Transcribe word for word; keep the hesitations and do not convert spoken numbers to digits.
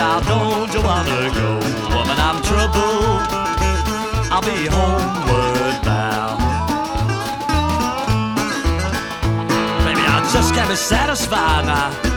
child, don't you wanna go? Woman, I'm troubled, I'll be homeward bound. Baby, I just can't be satisfied now.